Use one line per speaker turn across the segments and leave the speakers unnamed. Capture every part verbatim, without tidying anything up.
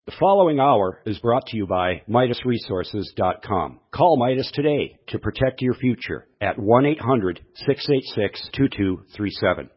The following hour is brought to you by Midas Resources dot com. Call Midas today to protect your future at one eight hundred, six eight six, two two three seven.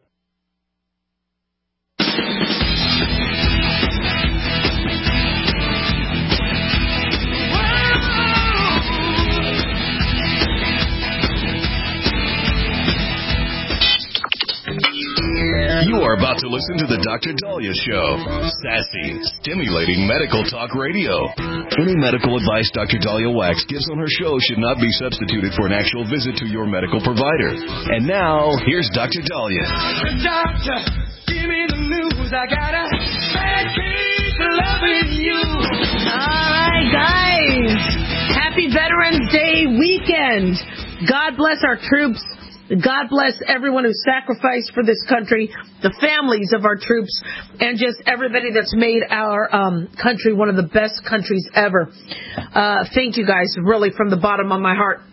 You are about to listen to The Doctor Dahlia Show. Sassy, stimulating medical talk radio. Any medical advice Doctor Dahlia Wax gives on her show should not be substituted for an actual visit to your medical provider. And now, here's Doctor Dahlia.
Doctor, give me the news. I got a bad case of loving you.
All right, guys. Happy Veterans Day weekend. God bless our troops. God bless everyone who sacrificed for this country, the families of our troops, and just everybody that's made our um, country one of the best countries ever. Uh, thank you guys, really, from the bottom of my heart.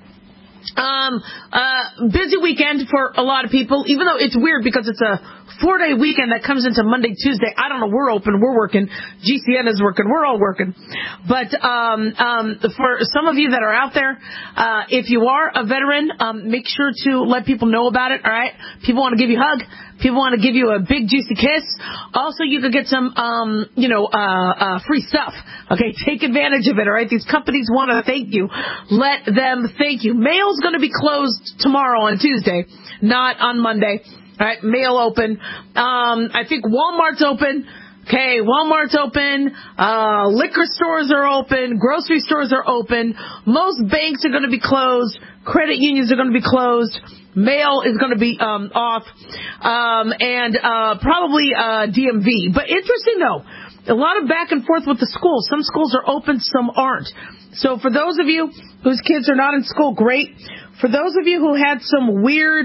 Um, uh, busy weekend for a lot of people, even though it's weird because it's a four-day weekend that comes into Monday, Tuesday. I don't know, we're open, we're working, G C N is working, we're all working. But um, um, for some of you that are out there, uh, if you are a veteran, um, make sure to let people know about it, all right? People want to give you a hug. People want to give you a big, juicy kiss. Also, you could get some, um, you know, uh, uh, free stuff. Okay, take advantage of it, all right? These companies want to thank you. Let them thank you. Mail's going to be closed tomorrow on Tuesday, not on Monday. All right, mail open. Um, I think Walmart's open. Okay, Walmart's open. Uh, liquor stores are open. Grocery stores are open. Most banks are going to be closed. Credit unions are going to be closed. Mail is going to be um, off. Um, and uh, probably uh, D M V. But interesting, though, a lot of back and forth with the schools. Some schools are open, some aren't. So for those of you whose kids are not in school, great. For those of you who had some weird...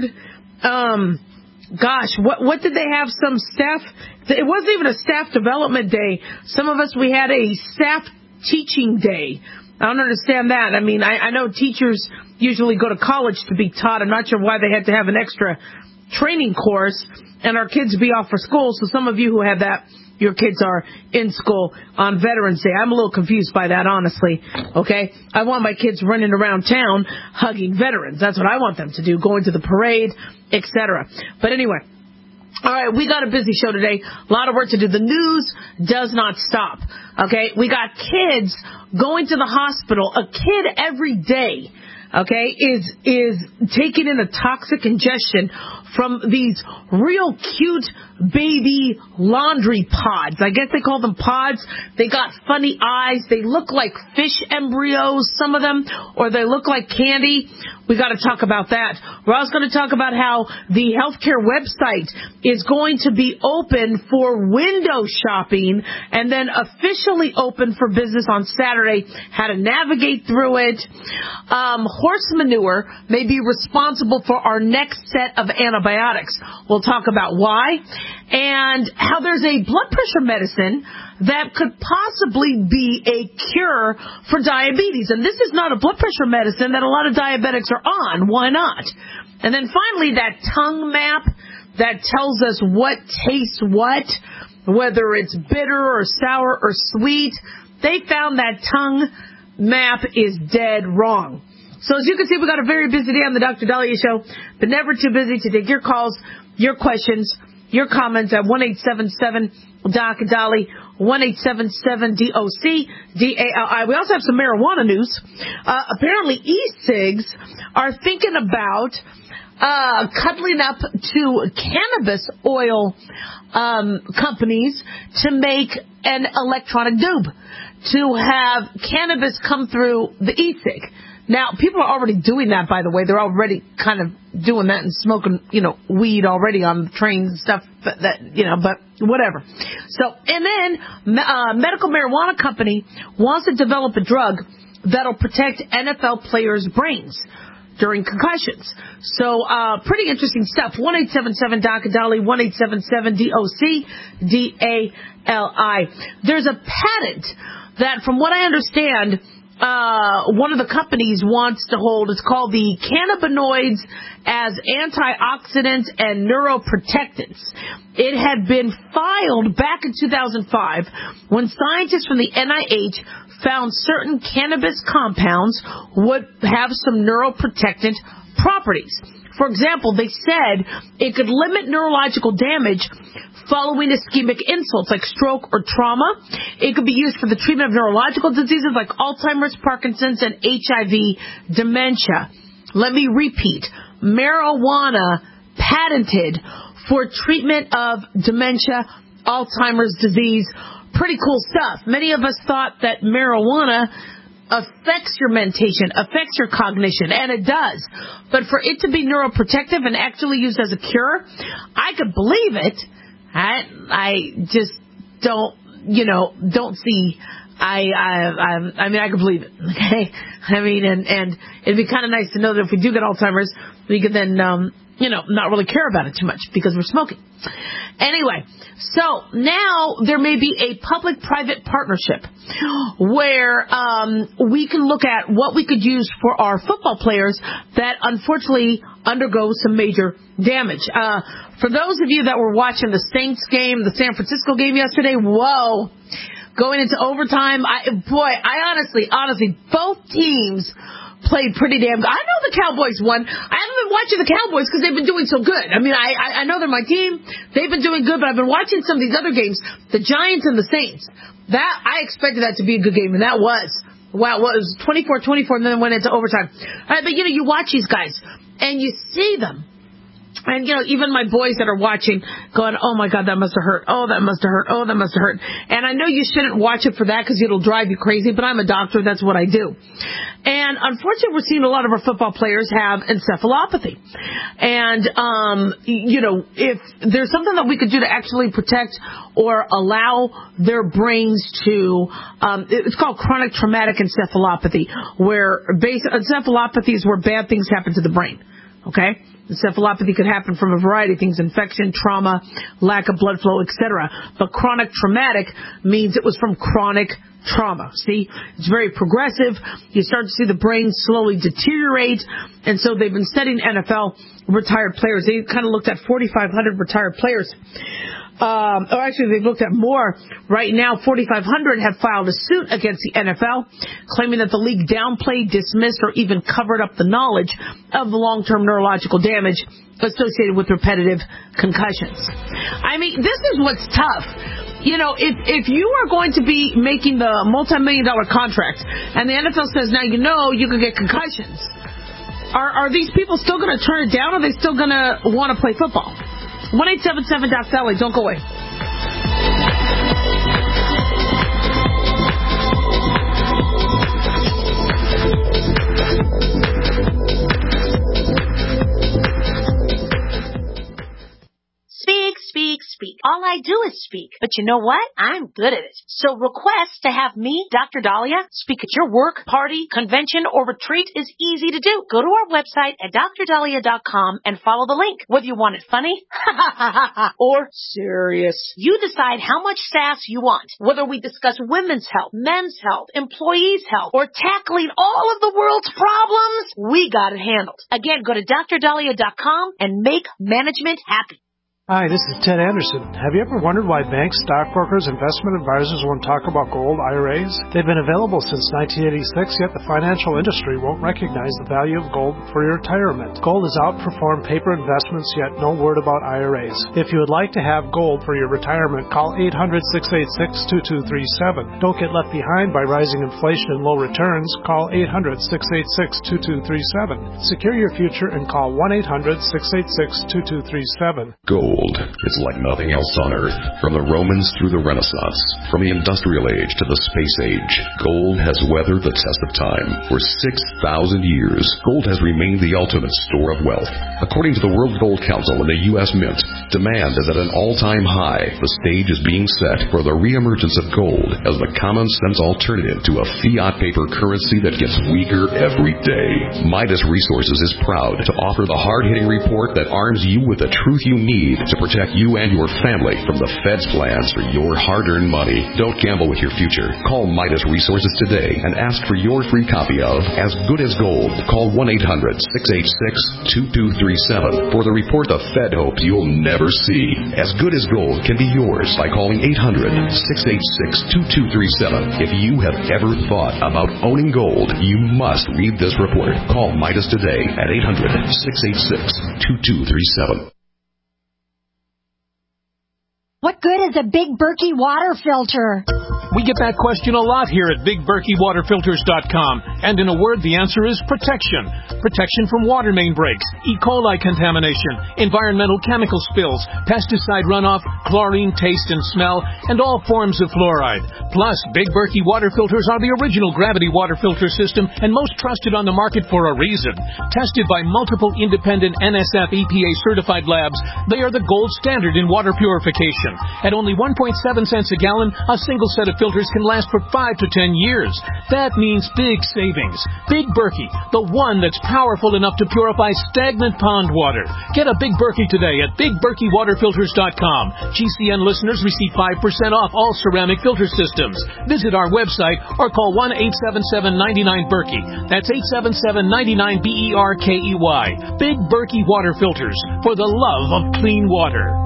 Um, Gosh, what what did they have? Some staff, it wasn't even a staff development day. Some of us, we had a staff teaching day. I don't understand that. I mean, I, I know teachers usually go to college to be taught. I'm not sure why they had to have an extra training course and our kids be off for school. So some of you who have that, your kids are in school on Veterans Day. I'm a little confused by that, honestly. Okay? I want my kids running around town hugging veterans. That's what I want them to do, going to the parade, et cetera. But anyway, all right, we got a busy show today. A lot of work to do. The news does not stop. Okay? We got kids going to the hospital. A kid every day, okay, is is taking in a toxic ingestion from these real cute baby laundry pods. I guess they call them pods. They got funny eyes. They look like fish embryos, some of them, or they look like candy. We got to talk about that. We're also going to talk about how the healthcare website is going to be open for window shopping and then officially open for business on Saturday, how to navigate through it. Um, horse manure may be responsible for our next set of antibiotics. We'll talk about why and how there's a blood pressure medicine that could possibly be a cure for diabetes. And this is not a blood pressure medicine that a lot of diabetics are on. Why not? And then finally, that tongue map that tells us what tastes what, whether it's bitter or sour or sweet. They found that tongue map is dead wrong. So as you can see, we got a very busy day on the Doctor Dahlia Show, but never too busy to take your calls, your questions, your comments at one eight seven seven D O C D A L I, one eight seven seven D O C D A L I. We also have some marijuana news. Uh, apparently e-cigs are thinking about uh, cuddling up to cannabis oil um, companies to make an electronic doob, to have cannabis come through the e-cig. Now, people are already doing that, by the way. They're already kind of doing that and smoking, you know, weed already on the trains and stuff, that, that you know, but whatever. So, and then uh, medical marijuana company wants to develop a drug that'll protect N F L players' brains during concussions. So, uh, pretty interesting stuff. one eight seven seven D O C D A L I, one eight seven seven D O C D A L I. There's a patent that, from what I understand, uh, one of the companies wants to hold. It's called the cannabinoids as antioxidants and neuroprotectants. It had been filed back in two thousand five when scientists from the N I H found certain cannabis compounds would have some neuroprotectant properties. For example, they said it could limit neurological damage following ischemic insults like stroke or trauma. It could be used for the treatment of neurological diseases like Alzheimer's, Parkinson's, and H I V dementia. Let me repeat. Marijuana patented for treatment of dementia, Alzheimer's disease. Pretty cool stuff. Many of us thought that marijuana affects your mentation, affects your cognition, and it does. But for it to be neuroprotective and actually used as a cure, I could believe it. I, I just don't, you know, don't see. I, I, I, I mean, I could believe it. Okay, I mean, and and it'd be kind of nice to know that if we do get Alzheimer's, we could then, um, you know, not really care about it too much because we're smoking. Anyway, so now there may be a public-private partnership where um, we can look at what we could use for our football players that unfortunately undergo some major damage. Uh, for those of you that were watching the Saints game, the San Francisco game yesterday, whoa, going into overtime, I, boy, I honestly, honestly, both teams played pretty damn good. I know the Cowboys won. I haven't been watching the Cowboys because they've been doing so good. I mean, I, I I know they're my team. They've been doing good, but I've been watching some of these other games, the Giants and the Saints. That, I expected that to be a good game, and that was. Wow, well, it was twenty-four twenty-four, and then it went into overtime. All right, but, you know, you watch these guys, and you see them. And, you know, even my boys that are watching going, oh, my God, that must have hurt. Oh, that must have hurt. Oh, that must have hurt. And I know you shouldn't watch it for that because it'll drive you crazy, but I'm a doctor. That's what I do. And unfortunately, we're seeing a lot of our football players have encephalopathy. And, um, you know, if there's something that we could do to actually protect or allow their brains to, um, it's called chronic traumatic encephalopathy, where basic encephalopathy is where bad things happen to the brain. Okay? Encephalopathy could happen from a variety of things, infection, trauma, lack of blood flow, et cetera. But chronic traumatic means it was from chronic trauma. See, it's very progressive. You start to see the brain slowly deteriorate. And so they've been studying N F L retired players. They kind of looked at forty-five hundred retired players. Um, or actually, they've looked at more. Right now, forty-five hundred have filed a suit against the N F L, claiming that the league downplayed, dismissed, or even covered up the knowledge of the long-term neurological damage associated with repetitive concussions. I mean, this is what's tough. You know, if if you are going to be making the multi-million dollar contract, and the N F L says, now you know you can get concussions, are are these people still going to turn it down, or are they still going to want to play football? one eight seven seven Doc Sally, don't go away.
Speak, speak, speak. All I do is speak. But you know what? I'm good at it. So request to have me, Doctor Dahlia, speak at your work, party, convention, or retreat is easy to do. Go to our website at D R dahlia dot com and follow the link. Whether you want it funny or serious, you decide how much sass you want. Whether we discuss women's health, men's health, employees' health, or tackling all of the world's problems, we got it handled. Again, go to D R dahlia dot com and make management happy.
Hi, this is Ted Anderson. Have you ever wondered why banks, stockbrokers, investment advisors won't talk about gold I R As? They've been available since nineteen eighty-six, yet the financial industry won't recognize the value of gold for your retirement. Gold has outperformed paper investments, yet no word about I R As. If you would like to have gold for your retirement, call eight hundred, six eight six, two two three seven. Don't get left behind by rising inflation and low returns. Call eight hundred, six eight six, two two three seven. Secure your future and call one eight hundred, six eight six, two two three seven.
Gold. Gold is like nothing else on Earth. From the Romans through the Renaissance, from the Industrial Age to the Space Age, gold has weathered the test of time. For six thousand years, gold has remained the ultimate store of wealth. According to the World Gold Council and the U S Mint, demand is at an all-time high. The stage is being set for the reemergence of gold as the common-sense alternative to a fiat paper currency that gets weaker every day. Midas Resources is proud to offer the hard-hitting report that arms you with the truth you need
to protect you and your family from the Fed's plans for your hard-earned money. Don't gamble with your future. Call Midas Resources today and ask for your free copy of As Good as Gold. Call one eight hundred six eight six two two three seven for the report the Fed hopes you'll never see. As Good as Gold can be yours by calling eight hundred six eight six two two three seven. If you have ever thought about owning gold, you must read this report. Call Midas today at eight hundred six eight six two two three seven.
What good is a Big Berkey water filter?
We get that question a lot here at Big Berkey Water Filters dot com. And in a word, the answer is protection. Protection from water main breaks, E. coli contamination, environmental chemical spills, pesticide runoff, chlorine taste and smell, and all forms of fluoride. Plus, Big Berkey water filters are the original gravity water filter system and most trusted on the market for a reason. Tested by multiple independent N S F E P A certified labs, they are the gold standard in water purification. At only one point seven cents a gallon, a single set of filters can last for five to ten years. That means big savings. Big Berkey, the one that's powerful enough to purify stagnant pond water. Get a Big Berkey today at Big Berkey Water Filters dot com. G C N listeners receive five percent off all ceramic filter systems. Visit our website or call one eight seven seven nine nine Berkey. That's eight seven seven nine nine B E R K E Y. Big Berkey Water Filters, for the love of clean water.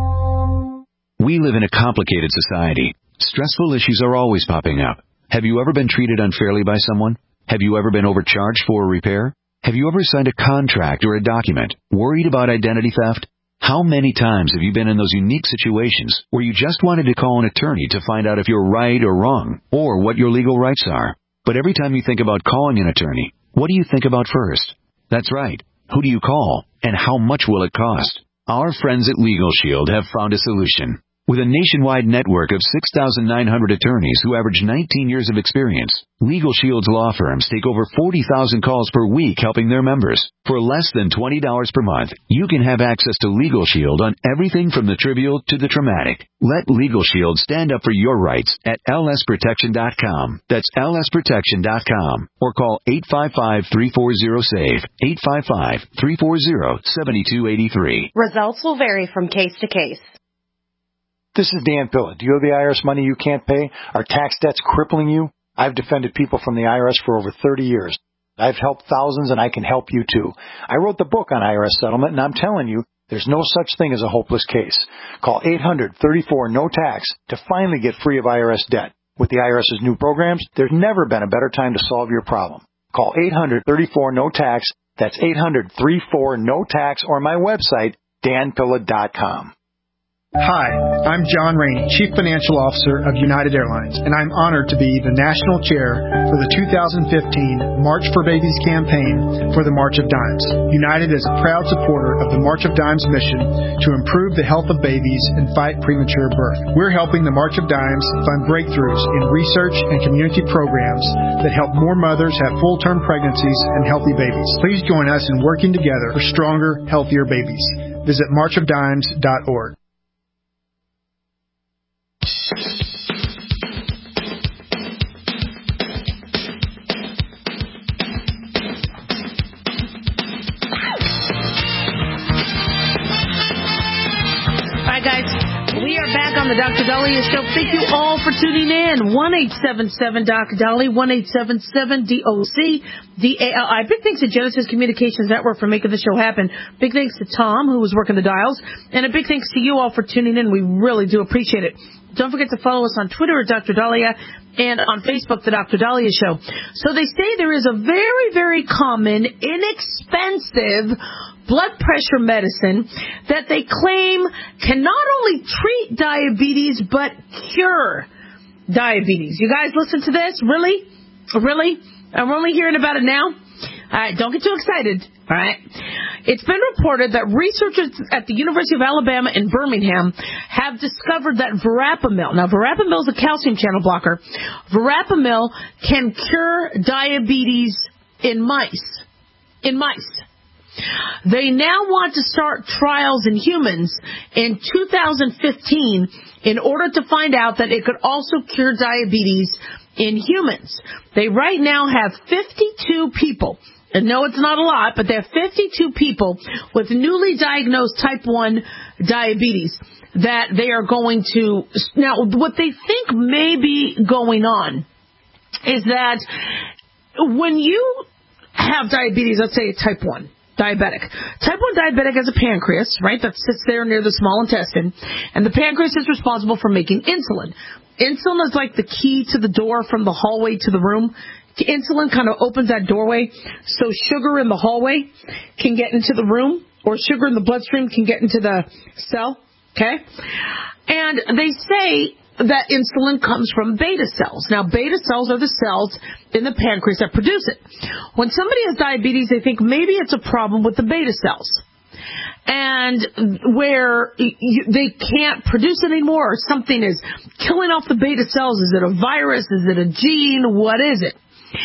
We live in a complicated society. Stressful issues are always popping up. Have you ever been treated unfairly by someone? Have you ever been overcharged for a repair? Have you ever signed a contract or a document? Worried about identity theft? How many times have you been in those unique situations where you just wanted to call an attorney to find out if you're right or wrong, or what your legal rights are? But every time you think about calling an attorney, what do you think about first? That's right. Who do you call, and how much will it cost? Our friends at Legal Shield have found a solution. With a nationwide network of six thousand nine hundred attorneys who average nineteen years of experience, Legal Shield's law firms take over forty thousand calls per week helping their members. For less than twenty dollars per month, you can have access to Legal Shield on everything from the trivial to the traumatic. Let Legal Shield stand up for your rights at L S protection dot com. That's L S protection dot com. Or call eight five five, three four zero, S A V E, eight five five, three four zero, seven two eight three.
Results will vary from case to case.
This is Dan Pilla. Do you owe the I R S money you can't pay? Are tax debts crippling you? I've defended people from the I R S for over thirty years. I've helped thousands, and I can help you too. I wrote the book on I R S settlement, and I'm telling you, there's no such thing as a hopeless case. Call eight hundred, thirty-four, no tax to finally get free of I R S debt. With the IRS's new programs, there's never been a better time to solve your problem. Call eight hundred, thirty-four, no tax. That's eight hundred, thirty-four, no tax, or my website, dan pilla dot com.
Hi, I'm John Rainey, Chief Financial Officer of United Airlines, and I'm honored to be the National Chair for the two thousand fifteen March for Babies campaign for the March of Dimes. United is a proud supporter of the March of Dimes mission to improve the health of babies and fight premature birth. We're helping the March of Dimes fund breakthroughs in research and community programs that help more mothers have full-term pregnancies and healthy babies. Please join us in working together for stronger, healthier babies. Visit march of dimes dot org.
Hi, guys. We are back on the Doctor Dahlia Show. Thank you all for tuning in. one eight seven seven D O C Dahlia, one eight seven seven D O C D A L I. Big thanks to Genesis Communications Network for making the show happen. Big thanks to Tom, who was working the dials. And a big thanks to you all for tuning in. We really do appreciate it. Don't forget to follow us on Twitter at Doctor Dahlia and on Facebook, The Doctor Dahlia Show. So they say there is a very, very common, inexpensive blood pressure medicine that they claim can not only treat diabetes, but cure diabetes. You guys listen to this? Really? Really? I'm only hearing about it now? All right, don't get too excited. All right. It's been reported that researchers at the University of Alabama in Birmingham have discovered that verapamil, now verapamil is a calcium channel blocker, verapamil can cure diabetes in mice. In mice. They now want to start trials in humans in two thousand fifteen in order to find out that it could also cure diabetes in humans. They right now have fifty-two people and no, it's not a lot, but they have fifty-two people with newly diagnosed type one diabetes that they are going to, now what they think may be going on is that when you have diabetes, let's say type one, diabetic. Type one diabetic has a pancreas, right, that sits there near the small intestine, and the pancreas is responsible for making insulin. Insulin is like the key to the door from the hallway to the room. Insulin kind of opens that doorway so sugar in the hallway can get into the room, or sugar in the bloodstream can get into the cell, okay? And they say that insulin comes from beta cells. Now, beta cells are the cells in the pancreas that produce it. When somebody has diabetes, they think maybe it's a problem with the beta cells. And where you, they can't produce it anymore, or something is killing off the beta cells. Is it a virus? Is it a gene? What is it?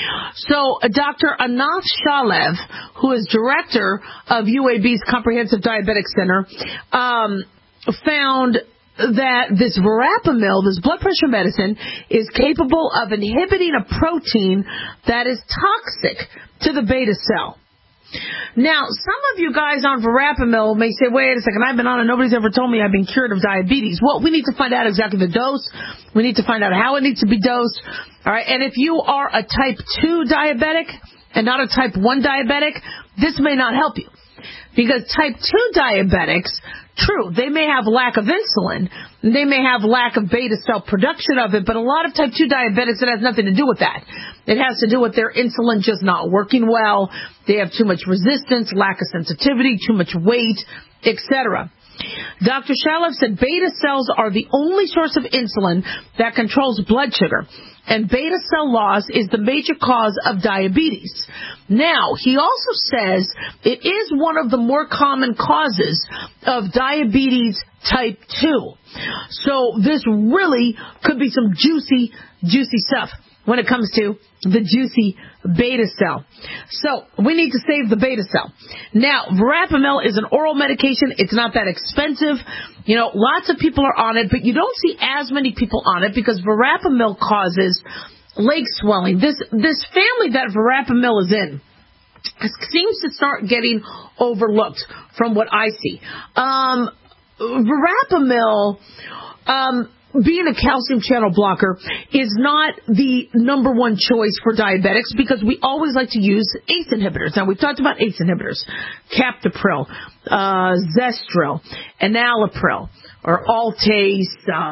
So uh, Doctor Anath Shalev, who is director of U A B's Comprehensive Diabetic Center, um, found that this verapamil, this blood pressure medicine, is capable of inhibiting a protein that is toxic to the beta cell. Now, some of you guys on verapamil may say, wait a second, I've been on it, nobody's ever told me I've been cured of diabetes. Well, we need to find out exactly the dose. We need to find out how it needs to be dosed. All right, and if you are a type two diabetic and not a type one diabetic, this may not help you. Because type two diabetics, true, they may have lack of insulin, they may have lack of beta cell production of it, but a lot of type two diabetics, it has nothing to do with that. It has to do with their insulin just not working well, they have too much resistance, lack of sensitivity, too much weight, et cetera. Doctor Shalev said beta cells are the only source of insulin that controls blood sugar, and beta cell loss is the major cause of diabetes. Now, he also says it is one of the more common causes of diabetes type two. So this really could be some juicy, juicy stuff when it comes to the juicy beta cell. So we need to save the beta cell. Now, verapamil is an oral medication. It's not that expensive. You know, lots of people are on it, but you don't see as many people on it because verapamil causes leg swelling. This this family that verapamil is in seems to start getting overlooked from what I see. Um, verapamil, um, being a calcium channel blocker is not the number one choice for diabetics because we always like to use A C E inhibitors. Now, we've talked about A C E inhibitors, Captopril, uh, Zestril, Enalapril, or Altase,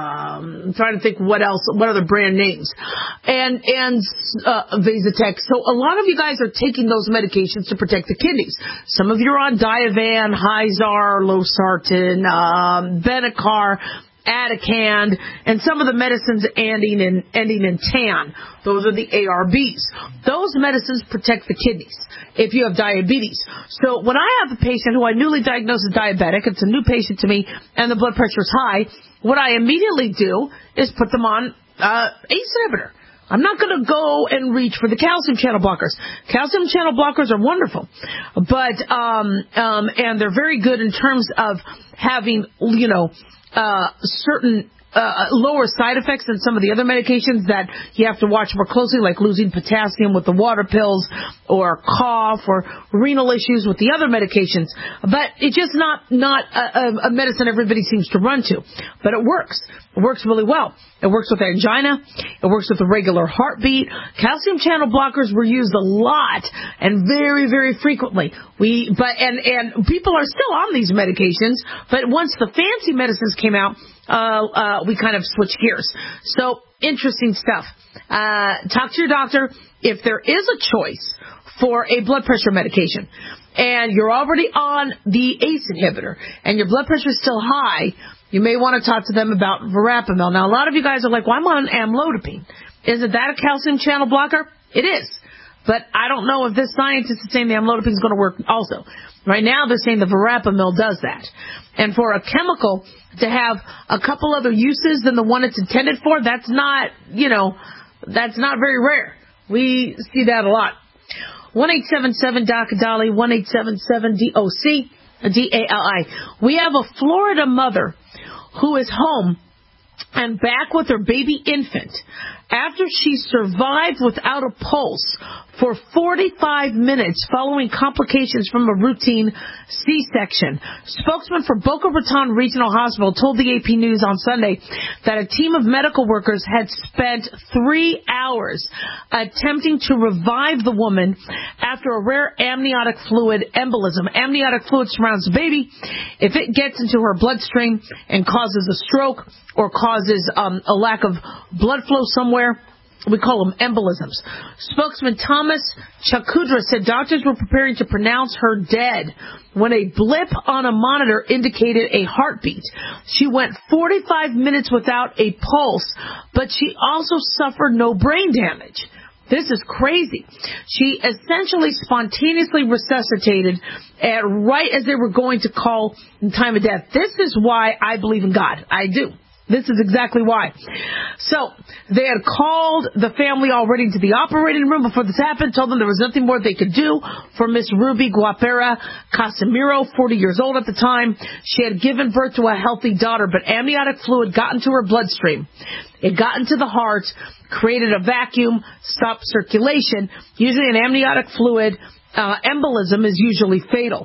um, I'm trying to think what else, what other brand names, and, and, uh, Vasotex. So a lot of you guys are taking those medications to protect the kidneys. Some of you are on Diovan, Hyzar, Losartan, um, Benicar, Atacand, and some of the medicines ending in, ending in tan. Those are the A R Bs. Those medicines protect the kidneys if you have diabetes. So when I have a patient who I newly diagnosed as diabetic, it's a new patient to me, and the blood pressure is high, what I immediately do is put them on uh, A C E inhibitor. I'm not going to go and reach for the calcium channel blockers. Calcium channel blockers are wonderful, but um, um, and they're very good in terms of having, you know, Uh, certain uh, lower side effects than some of the other medications that you have to watch more closely, like losing potassium with the water pills, or cough, or renal issues with the other medications. But it's just not not a, a medicine everybody seems to run to. But it works. It works really well. It works with angina. It works with the regular heartbeat. Calcium channel blockers were used a lot and very, very frequently. We, but and and people are still on these medications. But once the fancy medicines came out, uh, uh, we kind of switched gears. So interesting stuff. Uh, talk to your doctor if there is a choice for a blood pressure medication, and you're already on the A C E inhibitor, and your blood pressure is still high. You may want to talk to them about verapamil. Now, a lot of you guys are like, well, I'm on amlodipine. Isn't that a calcium channel blocker? It is. But I don't know if this scientist is saying the amlodipine is going to work also. Right now, they're saying the verapamil does that. And for a chemical to have a couple other uses than the one it's intended for, that's not, you know, that's not very rare. We see that a lot. one eight seven seven D O C D A L I, one eight seven seven D O C D A L I. We have a Florida mother who is home and back with her baby infant after she survived without a pulse for forty-five minutes following complications from a routine C-section. Spokesman for Boca Raton Regional Hospital told the A P News on Sunday that a team of medical workers had spent three hours attempting to revive the woman after a rare amniotic fluid embolism. Amniotic fluid surrounds the baby. If it gets into her bloodstream and causes a stroke or causes um, a lack of blood flow somewhere, we call them embolisms. Spokesman Thomas Chakudra said doctors were preparing to pronounce her dead when a blip on a monitor indicated a heartbeat. She went forty-five minutes without a pulse, but she also suffered no brain damage. This is crazy. She essentially spontaneously resuscitated at right as they were going to call the time of death. This is why I believe in God. I do. This is exactly why. So they had called the family already into the operating room before this happened, told them there was nothing more they could do for Miss Ruby Guapera Casimiro, forty years old at the time. She had given birth to a healthy daughter, but amniotic fluid got into her bloodstream. It got into the heart, created a vacuum, stopped circulation. Usually an amniotic fluid Uh, embolism is usually fatal.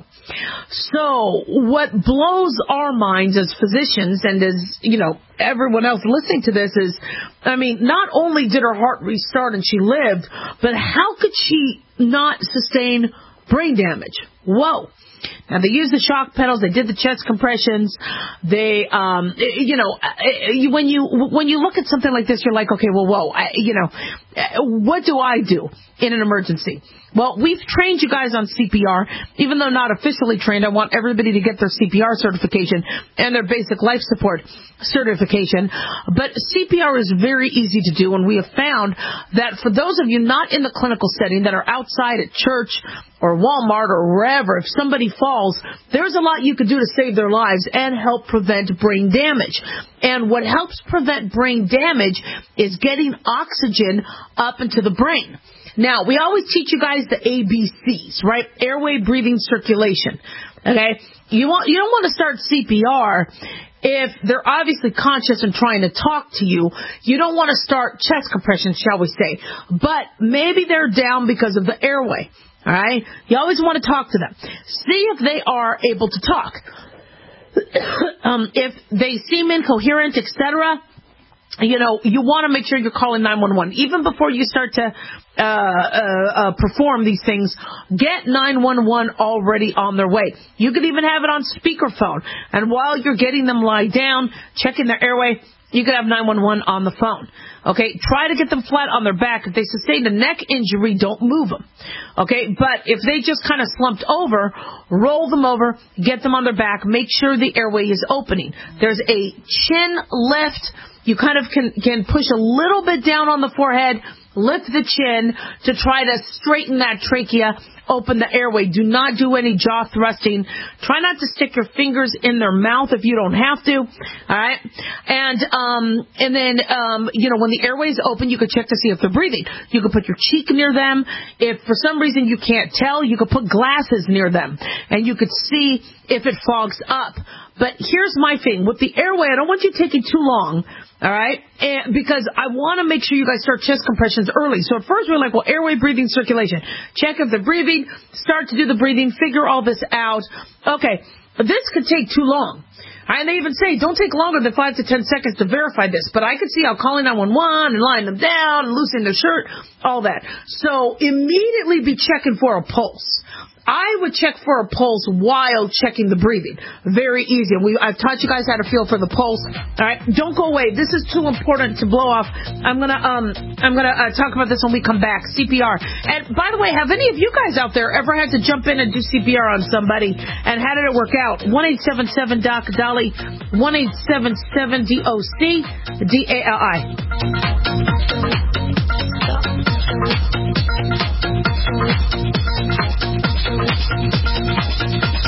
So what blows our minds as physicians and as, you know, everyone else listening to this is, I mean, not only did her heart restart and she lived, but how could she not sustain brain damage? Whoa. Now, they used the shock pedals. They did the chest compressions. They, um, you know, when you when you look at something like this, you're like, okay, well, whoa, I, you know, what do I do in an emergency? Well, we've trained you guys on C P R. Even though not officially trained, I want everybody to get their C P R certification and their basic life support certification. But C P R is very easy to do, and we have found that for those of you not in the clinical setting that are outside at church or Walmart or wherever, if somebody falls, there's a lot you could do to save their lives and help prevent brain damage. And what helps prevent brain damage is getting oxygen up into the brain. Now, we always teach you guys the A B Cs, right? Airway, breathing, circulation. Okay? You want, you don't want to start C P R if they're obviously conscious and trying to talk to you. You don't want to start chest compressions, shall we say. But maybe they're down because of the airway. All right? You always want to talk to them. See if they are able to talk. um, if they seem incoherent, et cetera, you know, you want to make sure you're calling nine one one. Even before you start to uh, uh, uh, perform these things, get nine one one already on their way. You could even have it on speakerphone. And while you're getting them lie down, checking their airway, you could have nine one one on the phone. Okay, try to get them flat on their back. If they sustain a neck injury, don't move them. Okay, but if they just kind of slumped over, roll them over, get them on their back, make sure the airway is opening. There's a chin lift. You kind of can, can push a little bit down on the forehead, lift the chin to try to straighten that trachea, open the airway. Do not do any jaw thrusting. Try not to stick your fingers in their mouth if you don't have to. All right. And, um, and then, um, you know, when the airway is open, you could check to see if they're breathing. You could put your cheek near them. If for some reason you can't tell, you could put glasses near them and you could see if it fogs up. But here's my thing. With the airway, I don't want you taking too long, all right, and because I want to make sure you guys start chest compressions early. So at first we're like, well, airway, breathing, circulation. Check if they're breathing. Start to do the breathing. Figure all this out. Okay, this could take too long. And they even say, don't take longer than five to ten seconds to verify this. But I could see how calling nine one one and lying them down and loosening their shirt, all that. So immediately be checking for a pulse. I would check for a pulse while checking the breathing. Very easy. We, I've taught you guys how to feel for the pulse. All right, don't go away. This is too important to blow off. I'm gonna um I'm gonna uh, talk about this when we come back. C P R. And by the way, have any of you guys out there ever had to jump in and do C P R on somebody? And how did it work out? one eight seven seven D O C Dolly. one eight seven seven D O C D A L I.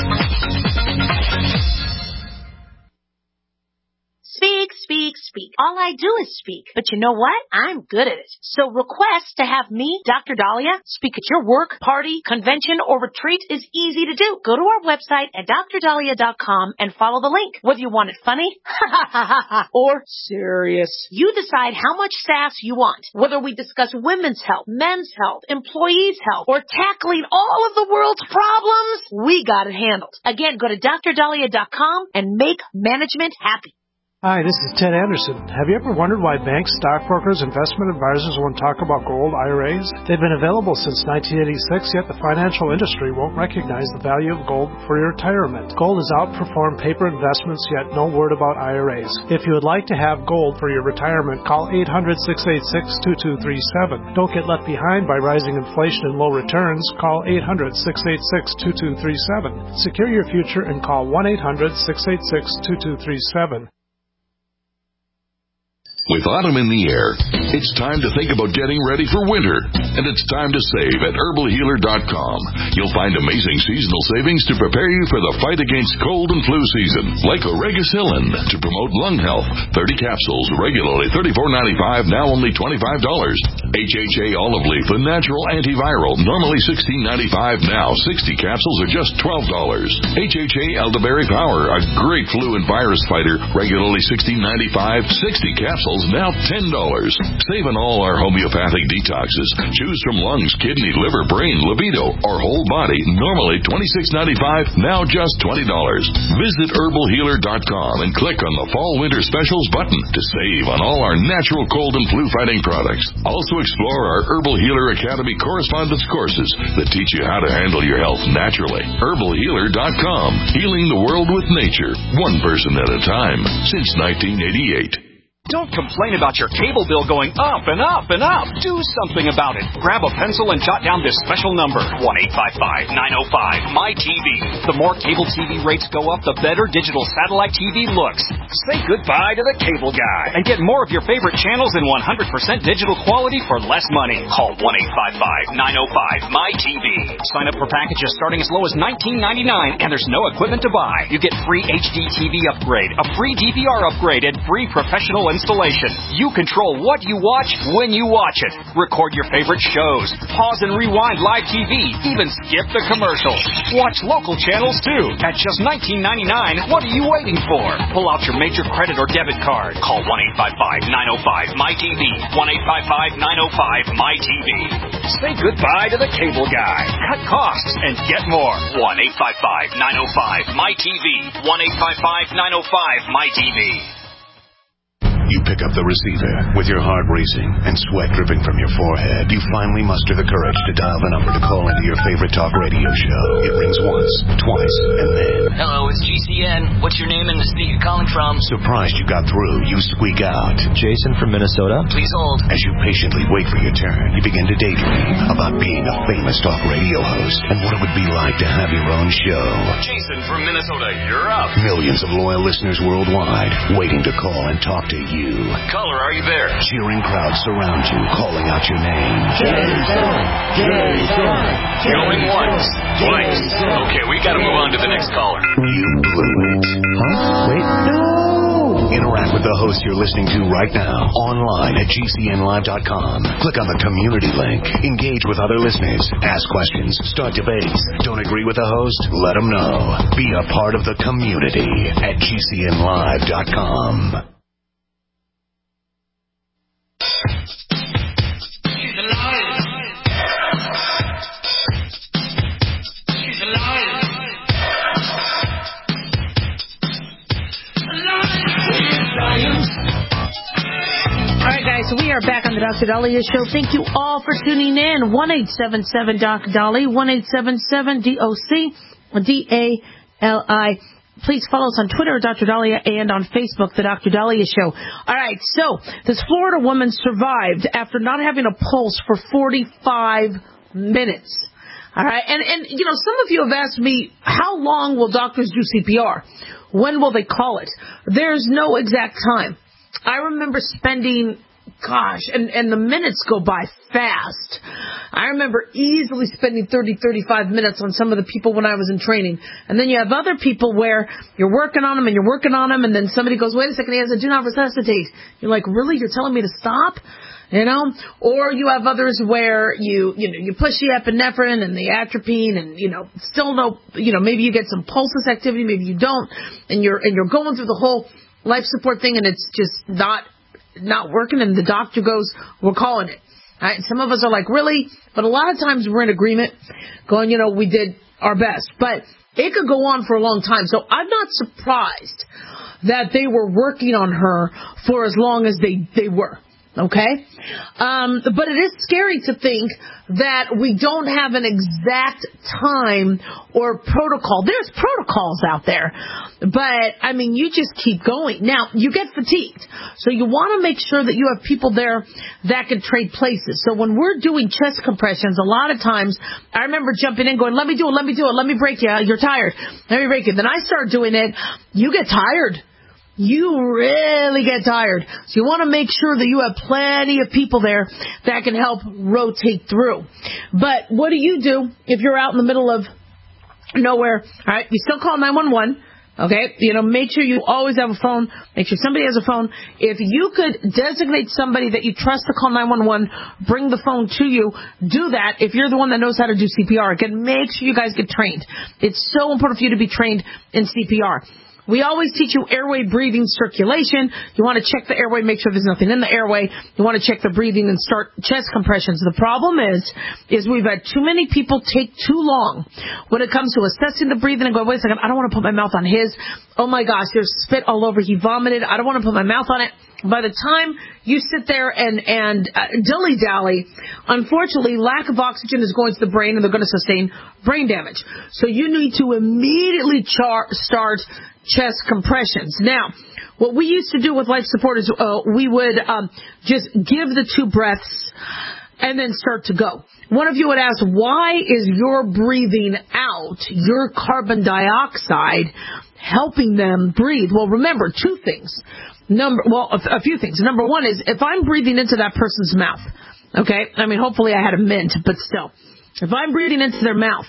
Speak, speak, speak. All All I do is speak. But you know what? I'm good at it. So request to have me, Doctor Dahlia, speak at your work, party, convention, or retreat is easy to do. Go to our website at D R dahlia dot com and follow the link. Whether you want it funny or serious, you decide how much sass you want. Whether we discuss women's health, men's health, employees' health, or tackling all of the world's problems, we got it handled. Again, go to D R dahlia dot com and make management happy.
Hi, this is Ted Anderson. Have you ever wondered why banks, stockbrokers, investment advisors won't talk about gold I R As? They've been available since nineteen eighty-six, yet the financial industry won't recognize the value of gold for your retirement. Gold has outperformed paper investments, yet no word about I R As. If you would like to have gold for your retirement, call eight hundred, six eight six, two two three seven. Don't get left behind by rising inflation and low returns. Call eight hundred, six eight six, two two three seven. Secure your future and call one eight hundred, six eight six, two two three seven.
With autumn in the air, it's time to think about getting ready for winter. And it's time to save at herbal healer dot com. You'll find amazing seasonal savings to prepare you for the fight against cold and flu season. Like Oregacillin to promote lung health. thirty capsules, regularly thirty-four ninety-five, now only twenty-five dollars. H H A olive leaf, the natural antiviral, normally sixteen ninety-five, now sixty capsules are just twelve dollars. H H A elderberry power, a great flu and virus fighter, regularly sixteen ninety-five, sixty capsules now ten dollars. Save on all our homeopathic detoxes. Choose from lungs, kidney, liver, brain, libido, or whole body. Normally twenty-six ninety-five, now just twenty dollars. Visit herbal healer dot com and click on the Fall Winter Specials button to save on all our natural cold and flu fighting products. Also explore our Herbal Healer Academy correspondence courses that teach you how to handle your health naturally. herbal healer dot com. Healing the world with nature, one person at a time, since nineteen eighty-eight.
Don't complain about your cable bill going up and up and up. Do something about it. Grab a pencil and jot down this special number, one eight five five, nine oh five, M Y T V. The more cable T V rates go up, the better digital satellite T V looks. Say goodbye to the cable guy and get more of your favorite channels in one hundred percent digital quality for less money. Call one eight five five, nine oh five, M Y T V. Sign up for packages starting as low as nineteen ninety-nine, and there's no equipment to buy. You get free H D T V upgrade, a free D V R upgrade, and free professional installation. You control what you watch when you watch it. Record your favorite shows. Pause and rewind live T V. Even skip the commercials. Watch local channels too. At just nineteen ninety-nine, what are you waiting for? Pull out your major credit or debit card. Call one eight five five, nine oh five, M Y T V. one eight five five, nine oh five, M Y T V. Say goodbye to the cable guy. Cut costs and get more. one eight five five, nine oh five, M Y T V. one eight five five, nine oh five, M Y T V.
You pick up the receiver with your heart racing and sweat dripping from your forehead. You finally muster the courage to dial the number to call into your favorite talk radio show. It rings once, twice, and then...
Hello, it's G C N. What's your name and the state you're calling from?
Surprised you got through, you squeak out.
Jason from Minnesota. Please hold.
As you patiently wait for your turn, you begin to daydream about being a famous talk radio host and what it would be like to have your own show.
Jason from Minnesota, you're up.
Millions of loyal listeners worldwide waiting to call and talk to you.
Caller, are you there?
Cheering crowds surround you, calling out your name.
Jason! Jason! Going once, twice. Okay, we gotta move on to the next caller.
You blew it. Huh? Wait, no! Interact with the host you're listening to right now, online at G C N live dot com. Click on the community link. Engage with other listeners. Ask questions. Start debates. Don't agree with the host? Let them know. Be a part of the community at G C N live dot com.
She's alive. She's alive. Alive.
All right, guys, so we are back on the Doctor Dahlia Show. Thank you all for tuning in. one eight seven seven D O C Dolly, one eight seven seven D O C D A L I. Please follow us on Twitter, Doctor Dahlia, and on Facebook, The Doctor Dahlia Show. All right, so this Florida woman survived after not having a pulse for forty-five minutes. All right, and, and you know, some of you have asked me, how long will doctors do C P R? When will they call it? There's no exact time. I remember spending, gosh, and, and the minutes go by fast. I remember easily spending thirty, thirty-five minutes on some of the people when I was in training. And then you have other people where you're working on them and you're working on them, and then somebody goes, wait a second, he has a do not resuscitate. You're like, really? You're telling me to stop? You know? Or you have others where you, you know, you push the epinephrine and the atropine and, you know, still no, you know, maybe you get some pulseless activity, maybe you don't, and you're, and you're going through the whole life support thing and it's just not, not working, and the doctor goes, we're calling it. Right? Some of us are like, really? But a lot of times we're in agreement, going, you know, we did our best. But it could go on for a long time. So I'm not surprised that they were working on her for as long as they, they were. Okay? Um, but it is scary to think that we don't have an exact time or protocol. There's protocols out there. But, I mean, you just keep going. Now, you get fatigued. So you want to make sure that you have people there that can trade places. So when we're doing chest compressions, a lot of times, I remember jumping in going, let me do it, let me do it, let me break you. You're tired. Let me break you. Then I start doing it. You get tired. You really get tired. So you want to make sure that you have plenty of people there that can help rotate through. But what do you do if you're out in the middle of nowhere? All right, you still call nine one one. Okay, you know, make sure you always have a phone. Make sure somebody has a phone. If you could designate somebody that you trust to call nine one one, bring the phone to you, do that. If you're the one that knows how to do C P R, again, make sure you guys get trained. It's so important for you to be trained in C P R. We always teach you airway, breathing, circulation. You want to check the airway, make sure there's nothing in the airway. You want to check the breathing and start chest compressions. The problem is, is we've had too many people take too long when it comes to assessing the breathing and go, wait a second, I don't want to put my mouth on his. Oh my gosh, there's spit all over. He vomited. I don't want to put my mouth on it. By the time you sit there and, and uh, dilly-dally, unfortunately, lack of oxygen is going to the brain and they're going to sustain brain damage. So you need to immediately char- start chest compressions. Now, what we used to do with life support is uh, we would um, just give the two breaths and then start to go. One of you would ask, why is your breathing out, your carbon dioxide, helping them breathe? Well, remember, two things. Number, well, a, a few things. Number one is if I'm breathing into that person's mouth, okay, I mean, hopefully I had a mint, but still, if I'm breathing into their mouth,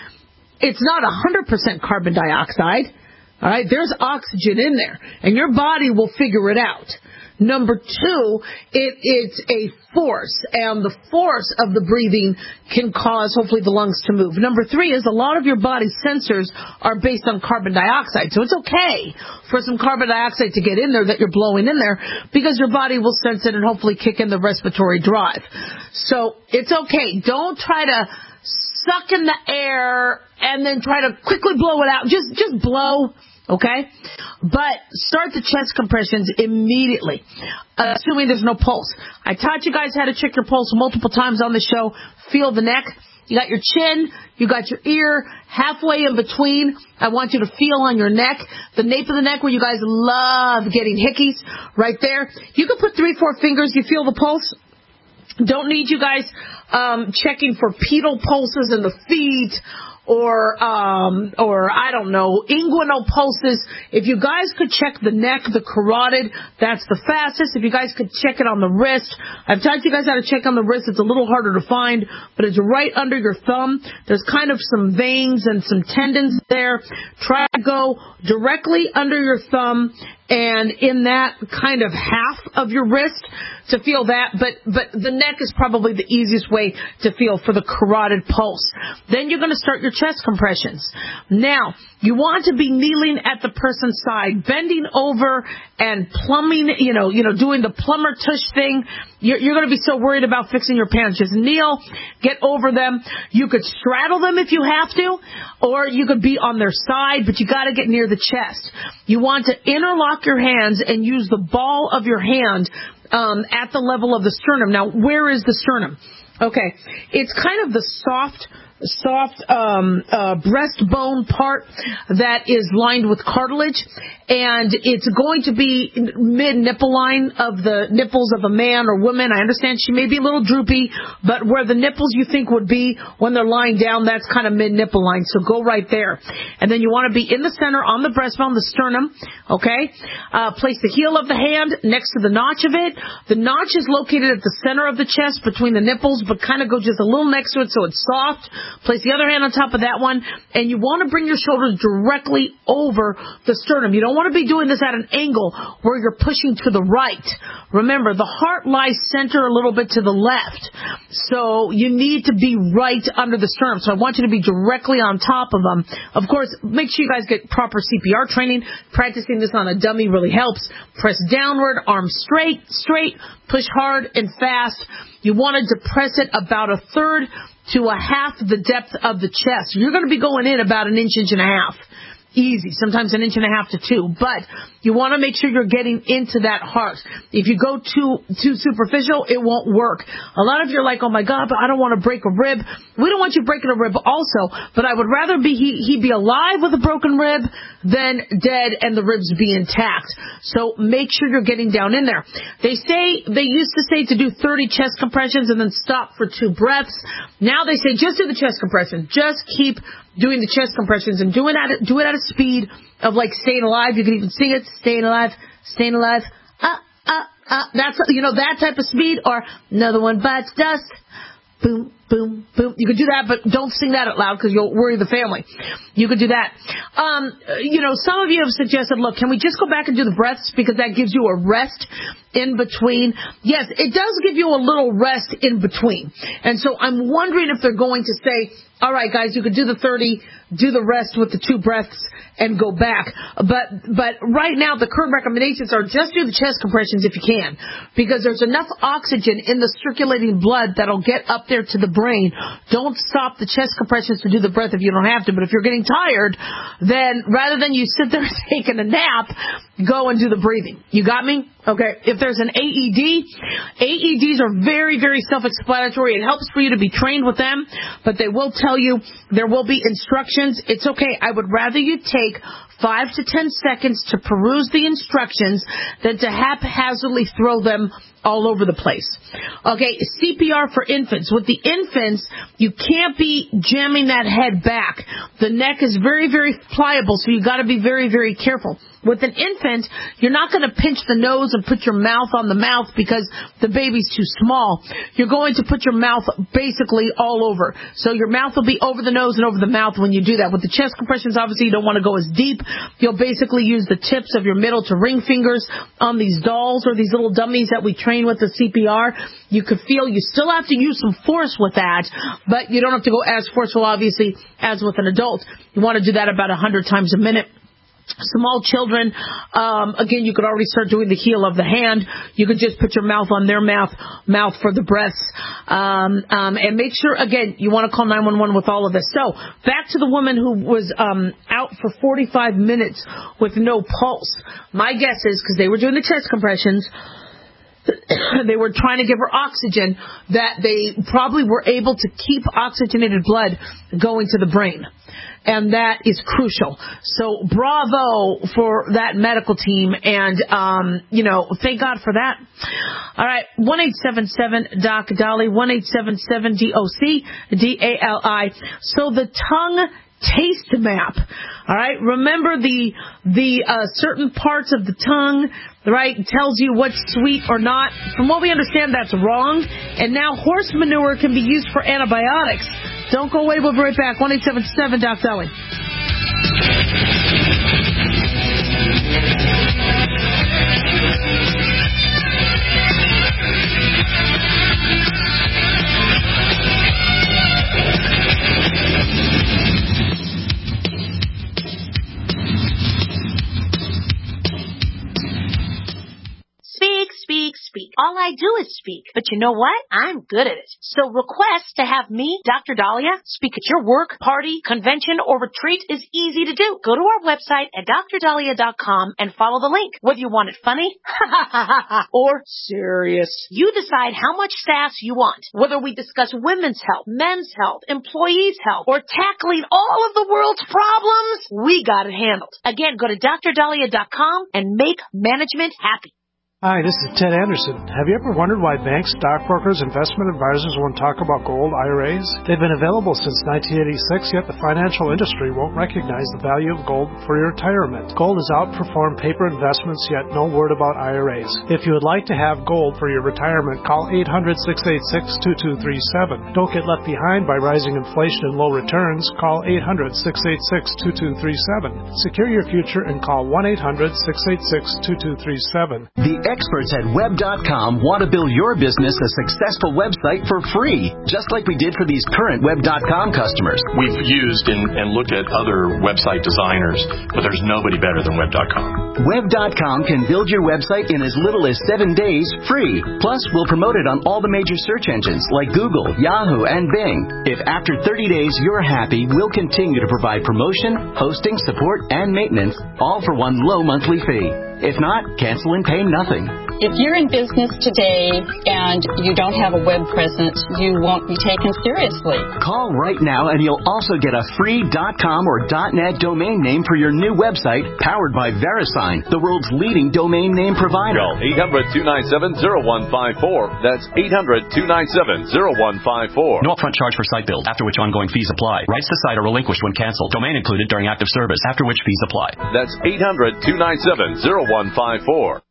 it's not one hundred percent carbon dioxide, all right? There's oxygen in there, and your body will figure it out. Number two, it, it's a force, and the force of the breathing can cause, hopefully, the lungs to move. Number three is a lot of your body's sensors are based on carbon dioxide. So it's okay for some carbon dioxide to get in there that you're blowing in there because your body will sense it and hopefully kick in the respiratory drive. So it's okay. Don't try to suck in the air and then try to quickly blow it out. Just, just blow. Okay? But start the chest compressions immediately, uh, assuming there's no pulse. I taught you guys how to check your pulse multiple times on the show. Feel the neck. You got your chin. You got your ear. Halfway in between, I want you to feel on your neck. The nape of the neck where you guys love getting hickeys. Right there. You can put three, four fingers. You feel the pulse. Don't need you guys um, checking for pedal pulses in the feet. Or, um, or I don't know, inguinal pulses. If you guys could check the neck, the carotid, that's the fastest. If you guys could check it on the wrist. I've taught you guys how to check on the wrist. It's a little harder to find, but it's right under your thumb. There's kind of some veins and some tendons there. Try to go directly under your thumb and in that kind of half of your wrist to feel that, but but the neck is probably the easiest way to feel for the carotid pulse. Then you're going to start your chest compressions. Now, you want to be kneeling at the person's side, bending over and plumbing, you know, you know, doing the plumber tush thing. You're, you're going to be so worried about fixing your pants. Just kneel, get over them. You could straddle them if you have to, or you could be on their side, but you got to get near the chest. You want to interlock your hands and use the ball of your hand um, at the level of the sternum. Now, where is the sternum? Okay, it's kind of the soft soft um, uh, breastbone part that is lined with cartilage, and it's going to be mid-nipple line of the nipples of a man or woman. I understand she may be a little droopy, but where the nipples you think would be when they're lying down, that's kind of mid-nipple line, so go right there. And then you want to be in the center on the breastbone, the sternum, okay? Uh, place the heel of the hand next to the notch of it. The notch is located at the center of the chest between the nipples, but kind of go just a little next to it so it's soft. Place the other hand on top of that one, and you want to bring your shoulders directly over the sternum. You don't want to be doing this at an angle where you're pushing to the right. Remember, the heart lies center a little bit to the left, so you need to be right under the sternum. So I want you to be directly on top of them. Of course, make sure you guys get proper C P R training. Practicing this on a dummy really helps. Press downward, arms straight, straight, push hard and fast. You want to depress it about a third to a half the depth of the chest. You're going to be going in about an inch, inch and a half. Easy, sometimes an inch and a half to two, but you want to make sure you're getting into that heart. If you go too too superficial, it won't work. A lot of you are like, oh my God, but I don't want to break a rib. We don't want you breaking a rib also, but I would rather be he, he be alive with a broken rib than dead and the ribs be intact. So make sure you're getting down in there. They say, they used to say to do thirty chest compressions and then stop for two breaths. Now they say just do the chest compression. Just keep doing the chest compressions and doing it, do it at a speed of like staying alive. You can even sing it, staying alive, staying alive. Uh, uh, uh. That's, you know, that type of speed. Or another one bites dust. Boom, boom, boom. You could do that, but don't sing that out loud because you'll worry the family. You could do that. Um, you know, some of you have suggested, look, can we just go back and do the breaths because that gives you a rest in between? Yes, it does give you a little rest in between. And so I'm wondering if they're going to say, all right, guys, you could do the thirty, do the rest with the two breaths, and go back. But but right now, the current recommendations are just do the chest compressions if you can, because there's enough oxygen in the circulating blood that'll get up there to the brain. Don't stop the chest compressions to do the breath if you don't have to. But if you're getting tired, then rather than you sit there taking a nap, go and do the breathing. You got me? Okay. If there's an A E D, A E Ds are very, very self-explanatory. It helps for you to be trained with them, but they will tell you there will be instructions. It's okay. I would rather you take five to ten seconds to peruse the instructions than to haphazardly throw them all over the place. Okay, C P R for infants. With the infants, you can't be jamming that head back. The neck is very, very pliable, so you got to be very, very careful. With an infant, you're not going to pinch the nose and put your mouth on the mouth because the baby's too small. You're going to put your mouth basically all over. So your mouth will be over the nose and over the mouth when you do that. With the chest compressions, obviously, you don't want to go as deep. You'll basically use the tips of your middle to ring fingers on these dolls or these little dummies that we train with the C P R. You could feel you still have to use some force with that, but you don't have to go as forceful, obviously, as with an adult. You want to do that about one hundred times a minute. Small children, um, again, you could already start doing the heel of the hand. You could just put your mouth on their mouth, mouth for the breaths. Um, um, and make sure, again, you want to call nine one one with all of this. So, back to the woman who was um, out for forty-five minutes with no pulse. My guess is, because they were doing the chest compressions, they were trying to give her oxygen, that they probably were able to keep oxygenated blood going to the brain. And that is crucial. So bravo for that medical team. And, um, you know, thank God for that. All right. one eight seven seven D O C Dolly. one eight seven seven D O C D A L I. So the tongue taste map. All right. Remember the, the, uh, certain parts of the tongue, right, tells you what's sweet or not. From what we understand, that's wrong. And now horse manure can be used for antibiotics. Don't go away. We'll be right back. one eight seven seven D O C Dolly.
Speak, speak, speak. All I do is speak. But you know what? I'm good at it. So request to have me, Doctor Dahlia, speak at your work, party, convention, or retreat is easy to do. Go to our website at D R Dahlia dot com and follow the link. Whether you want it funny or serious, you decide how much sass you want. Whether we discuss women's health, men's health, employees' health, or tackling all of the world's problems, we got it handled. Again, go to D R Dahlia dot com and make management happy.
Hi, this is Ted Anderson. Have you ever wondered why banks, stockbrokers, investment advisors won't talk about gold I R As? They've been available since nineteen eighty-six, yet the financial industry won't recognize the value of gold for your retirement. Gold has outperformed paper investments, yet no word about I R As. If you would like to have gold for your retirement, call eight hundred, six eight six, two two three seven. Don't get left behind by rising inflation and low returns. Call eight hundred, six eight six, two two three seven. Secure your future and call one eight hundred, six eight six, two two three seven.
The experts at web dot com want to build your business a successful website for free, just like we did for these current web dot com customers.
We've used and, and looked at other website designers, but there's nobody better than web dot com.
web dot com can build your website in as little as seven days free. Plus, we'll promote it on all the major search engines like Google, Yahoo, and Bing. If after thirty days you're happy, we'll continue to provide promotion, hosting, support, and maintenance, all for one low monthly fee. If not, cancel and pay nothing.
If you're in business today and you don't have a web presence, you won't be taken seriously.
Call right now and you'll also get a free .com or .net domain name for your new website, powered by VeriSign, the world's leading domain name provider.
Call eight hundred, two nine seven, zero one five four. That's eight hundred, two nine seven, zero one five four.
No upfront charge for site build, after which ongoing fees apply. Rights to site are relinquished when canceled. Domain included during active service, after which fees apply.
That's eight hundred, two nine seven, zero one five four.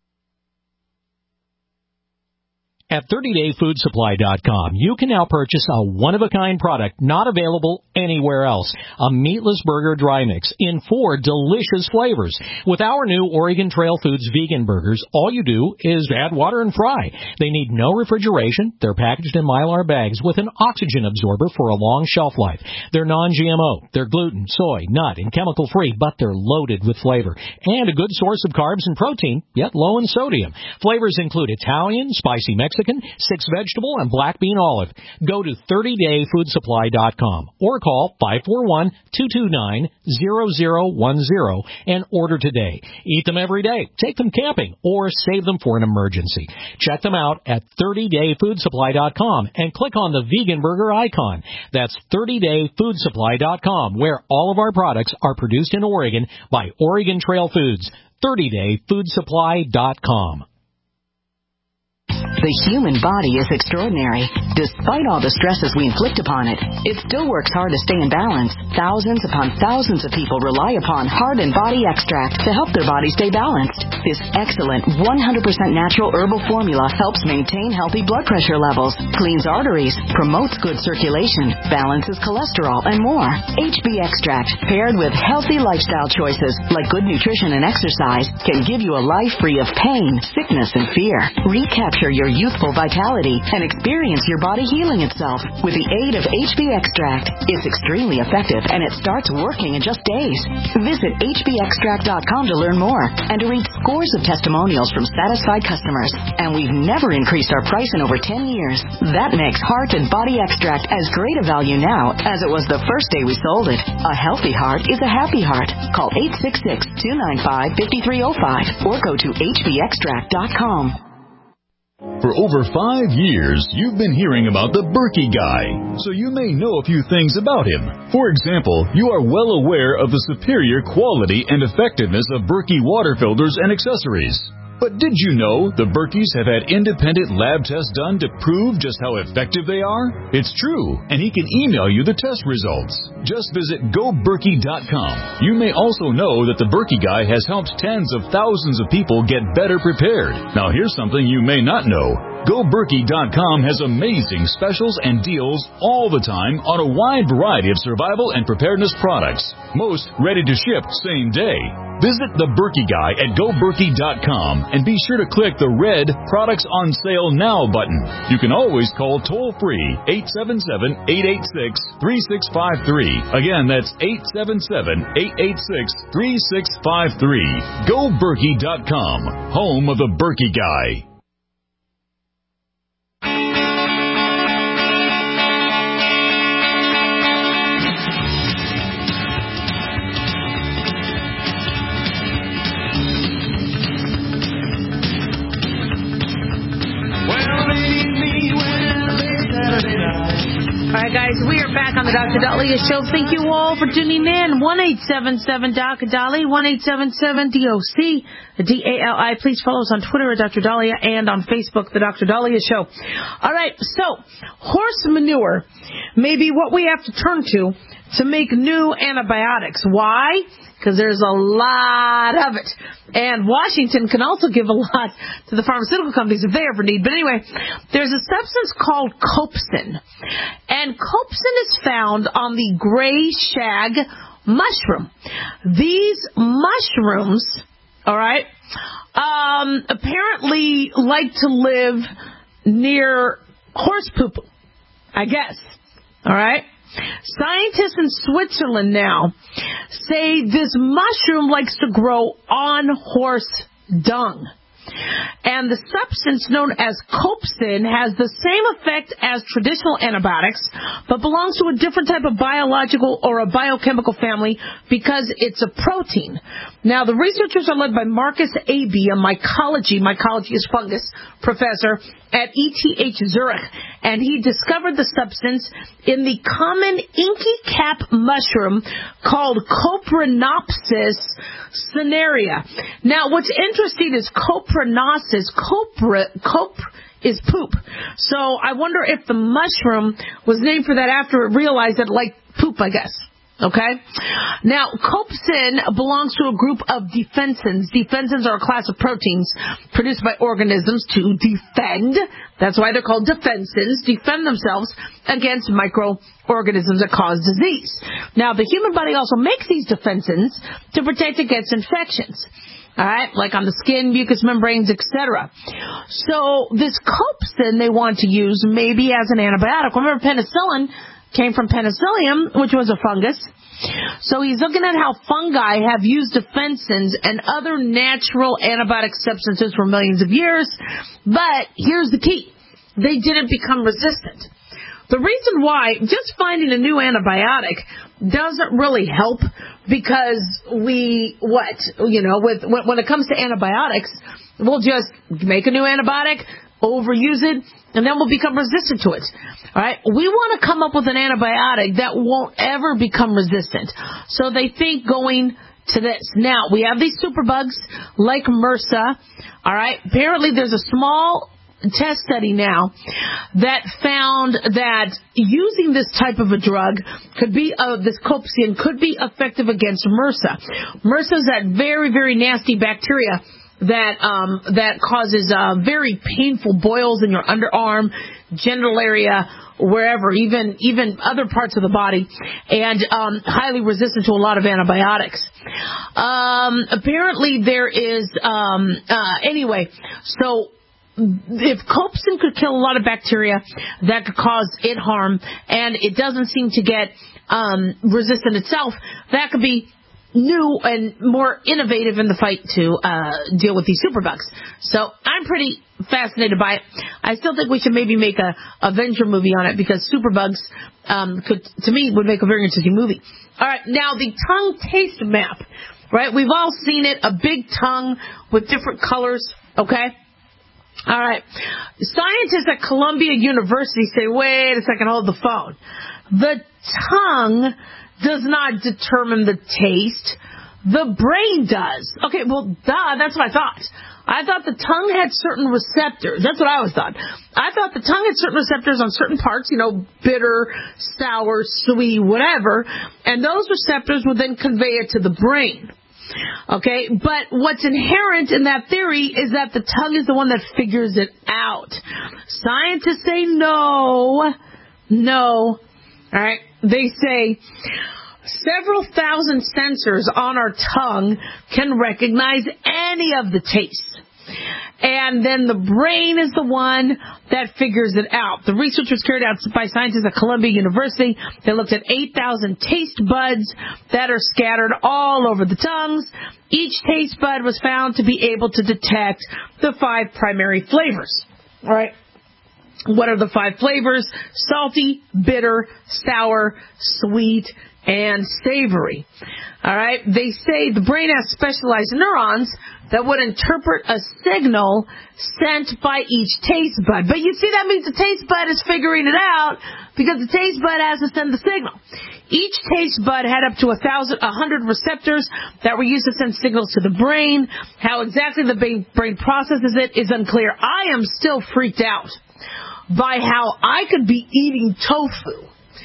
At thirty day food supply dot com, you can now purchase a one-of-a-kind product not available anywhere else. A meatless burger dry mix in four delicious flavors. With our new Oregon Trail Foods vegan burgers, all you do is add water and fry. They need no refrigeration. They're packaged in Mylar bags with an oxygen absorber for a long shelf life. They're non G M O. They're gluten, soy, nut, and chemical-free, but they're loaded with flavor. And a good source of carbs and protein, yet low in sodium. Flavors include Italian, spicy Mexican, six vegetable, and black bean olive. Go to thirty day food supply dot com or call five four one, two two nine, zero zero one zero and order today. Eat them every day, take them camping, or save them for an emergency. Check them out at thirty day food supply dot com and click on the vegan burger icon. That's thirty day food supply dot com, where all of our products are produced in Oregon by Oregon Trail Foods. thirty day food supply dot com.
The human body is extraordinary. Despite all the stresses we inflict upon it, it still works hard to stay in balance. Thousands upon thousands of people rely upon Heart and Body Extract to help their body stay balanced. This excellent one hundred percent natural herbal formula helps maintain healthy blood pressure levels, cleans arteries, promotes good circulation, balances cholesterol, and more. H B Extract, paired with healthy lifestyle choices like good nutrition and exercise, can give you a life free of pain, sickness, and fear. Recapture your youthful vitality and experience your body healing itself with the aid of H B Extract. It's extremely effective and it starts working in just days. Visit H B extract dot com to learn more and to read scores of testimonials from satisfied customers. And we've never increased our price in over ten years. That makes Heart and Body Extract as great a value now as it was the first day we sold it. A healthy heart is a happy heart. Call eight six six, two nine five, five three zero five or go to H B extract dot com.
For over five years, you've been hearing about the Berkey Guy, so you may know a few things about him. For example, you are well aware of the superior quality and effectiveness of Berkey water filters and accessories. But did you know the Berkeys have had independent lab tests done to prove just how effective they are? It's true, and he can email you the test results. Just visit go berkey dot com. You may also know that the Berkey Guy has helped tens of thousands of people get better prepared. Now here's something you may not know. go berkey dot com has amazing specials and deals all the time on a wide variety of survival and preparedness products. Most ready to ship same day. Visit the Berkey Guy at go berkey dot com and be sure to click the red Products on Sale Now button. You can always call toll-free eight seven seven, eight eight six, three six five three. Again, that's eight seven seven, eight eight six, three six five three. go berkey dot com, home of the Berkey Guy.
All right, guys, we are back on the Doctor Dahlia Show. Thank you all for tuning in. one eight seven seven D O C Dahlia, one eight seven seven D O C D A L I. Please follow us on Twitter at Doctor Dahlia and on Facebook, The Doctor Dahlia Show. All right, so horse manure may be what we have to turn to to make new antibiotics. Why? Because there's a lot of it. And Washington can also give a lot to the pharmaceutical companies if they ever need. But anyway, there's a substance called copsin. And copsin is found on the gray shag mushroom. These mushrooms, all right, um, apparently like to live near horse poop, I guess. All right? Scientists in Switzerland now say this mushroom likes to grow on horse dung. And the substance known as copsin has the same effect as traditional antibiotics, but belongs to a different type of biological or a biochemical family because it's a protein. Now, the researchers are led by Marcus Aby, a mycology, mycology is fungus, professor at E T H Zurich, and he discovered the substance in the common inky cap mushroom called Coprinopsis cinerea. Now, what's interesting is Coprinopsis, copra, cop is poop. So I wonder if the mushroom was named for that after it realized it liked poop, I guess. Okay? Now, copsin belongs to a group of defensins. Defensins are a class of proteins produced by organisms to defend. That's why they're called defensins, defend themselves against microorganisms that cause disease. Now, the human body also makes these defensins to protect against infections. All right, like on the skin, mucous membranes, et cetera. So this copsin they want to use maybe as an antibiotic. Remember, penicillin came from penicillium, which was a fungus. So he's looking at how fungi have used defensins and other natural antibiotic substances for millions of years. But here's the key. They didn't become resistant. The reason why, just finding a new antibiotic doesn't really help because we, what, you know, with when it comes to antibiotics, we'll just make a new antibiotic, overuse it, and then we'll become resistant to it. All right? We want to come up with an antibiotic that won't ever become resistant. So they think going to this. Now, we have these superbugs like MRSA. All right? Apparently, there's a small test study now that found that using this type of a drug could be, uh, this copsin could be effective against MRSA. MRSA is that very, very nasty bacteria that um, that causes uh, very painful boils in your underarm, genital area, wherever, even even other parts of the body, and um, highly resistant to a lot of antibiotics. Um, apparently, there is um, uh, anyway. So, if copsin could kill a lot of bacteria, that could cause it harm, and it doesn't seem to get um, resistant itself, that could be new and more innovative in the fight to uh, deal with these superbugs. So I'm pretty fascinated by it. I still think we should maybe make a Avenger movie on it because superbugs um, could, to me, would make a very interesting movie. All right, now the tongue taste map, right? We've all seen it, a big tongue with different colors, okay? All right. Scientists at Columbia University say, wait a second, hold the phone. The tongue does not determine the taste. The brain does. Okay, well, duh, that's what I thought. I thought the tongue had certain receptors. That's what I always thought. I thought the tongue had certain receptors on certain parts, you know, bitter, sour, sweet, whatever, and those receptors would then convey it to the brain. Okay, but what's inherent in that theory is that the tongue is the one that figures it out. Scientists say no, no. All right, they say several thousand sensors on our tongue can recognize any of the tastes. And then the brain is the one that figures it out. The research was carried out by scientists at Columbia University. They looked at eight thousand taste buds that are scattered all over the tongues. Each taste bud was found to be able to detect the five primary flavors. All right. What are the five flavors? Salty, bitter, sour, sweet, and savory. All right? They say the brain has specialized neurons that would interpret a signal sent by each taste bud. But you see, that means the taste bud is figuring it out because the taste bud has to send the signal. Each taste bud had up to a thousand, a hundred receptors that were used to send signals to the brain. How exactly the brain, brain processes it is unclear. I am still freaked out by how I could be eating tofu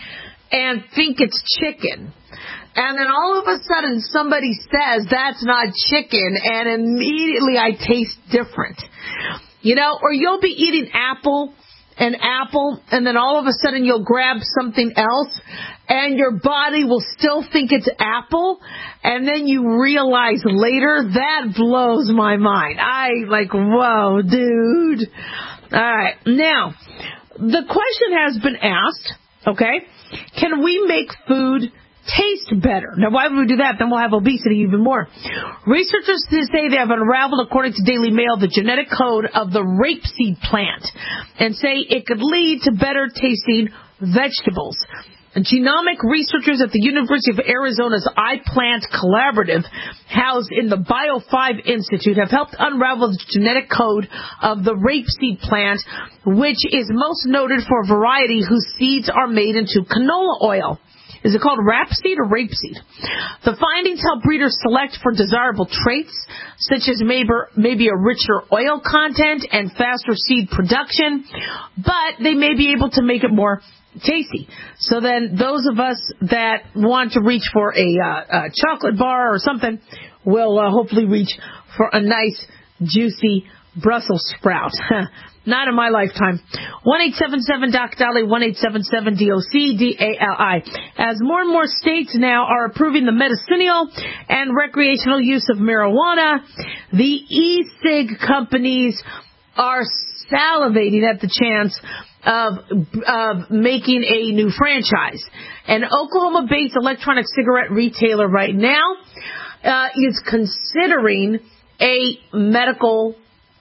and think it's chicken. And then all of a sudden somebody says that's not chicken, and immediately I taste different. You know, or you'll be eating apple and apple, and then all of a sudden you'll grab something else, and your body will still think it's apple, and then you realize later. That blows my mind. I like, whoa, dude. All right. Now, the question has been asked, okay, can we make food taste better? Now, why would we do that? Then we'll have obesity even more. Researchers say they have unraveled, according to Daily Mail, the genetic code of the rapeseed plant and say it could lead to better tasting vegetables. Genomic researchers at the University of Arizona's iPlant Collaborative, housed in the Bio five Institute, have helped unravel the genetic code of the rapeseed plant, which is most noted for a variety whose seeds are made into canola oil. Is it called rapeseed or rapeseed? The findings help breeders select for desirable traits, such as maybe, maybe a richer oil content and faster seed production, but they may be able to make it more tasty. So then those of us that want to reach for a, uh, a chocolate bar or something will uh, hopefully reach for a nice, juicy Brussels sprout. Not in my lifetime. one eight seven seven D O C D A L I, one eight seven seven D O C D A L I. As more and more states now are approving the medicinal and recreational use of marijuana, the e-cig companies are salivating at the chance of, of making a new franchise. An Oklahoma-based electronic cigarette retailer right now uh, is considering a medical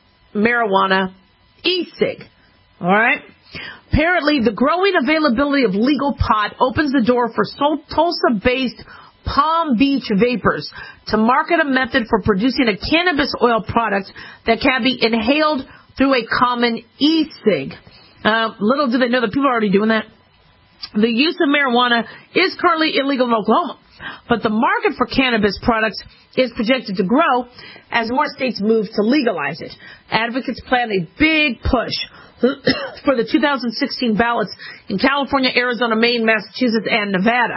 marijuana e-cig. All right? Apparently, the growing availability of legal pot opens the door for Tulsa-based Palm Beach Vapors to market a method for producing a cannabis oil product that can be inhaled through a common e-cig. Uh, little do they know that people are already doing that. The use of marijuana is currently illegal in Oklahoma, but the market for cannabis products is projected to grow as more states move to legalize it. Advocates plan a big push for the two thousand sixteen ballots in California, Arizona, Maine, Massachusetts, and Nevada.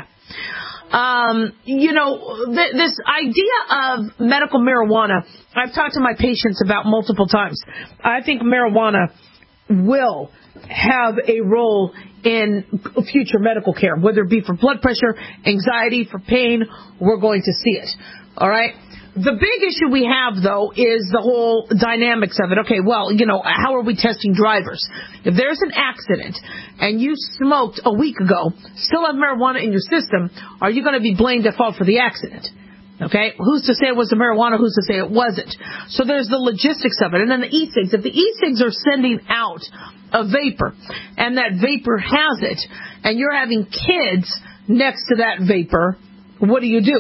Um, you know, th- this idea of medical marijuana, I've talked to my patients about multiple times. I think marijuana will have a role in future medical care, whether it be for blood pressure, anxiety, for pain. We're going to see it. All right? The big issue we have, though, is the whole dynamics of it. Okay, well, you know, how are we testing drivers? If there's an accident and you smoked a week ago, still have marijuana in your system, are you going to be blamed at fault for the accident? Okay, who's to say it was the marijuana? Who's to say it wasn't? So there's the logistics of it. And then the e-cigs. If the e-cigs are sending out a vapor, and that vapor has it, and you're having kids next to that vapor, what do you do?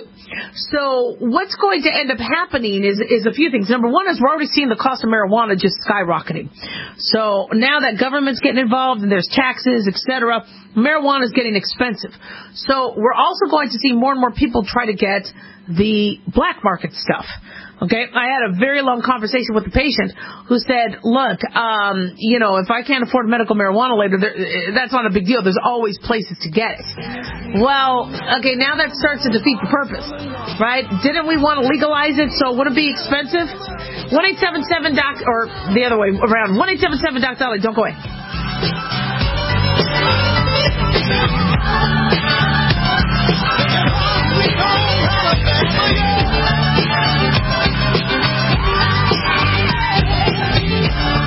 So what's going to end up happening is is a few things. Number one is we're already seeing the cost of marijuana just skyrocketing. So now that government's getting involved and there's taxes, et cetera, marijuana is getting expensive. So we're also going to see more and more people try to get the black market stuff. Okay, I had a very long conversation with a patient who said, look, um, you know, if I can't afford medical marijuana later, there, that's not a big deal. There's always places to get it. Well, okay, now that starts to defeat the purpose, right? Didn't we want to legalize it so it wouldn't be expensive? one eight seven seven doc, or the other way around, one eight seven seven doc Dolly, don't go away.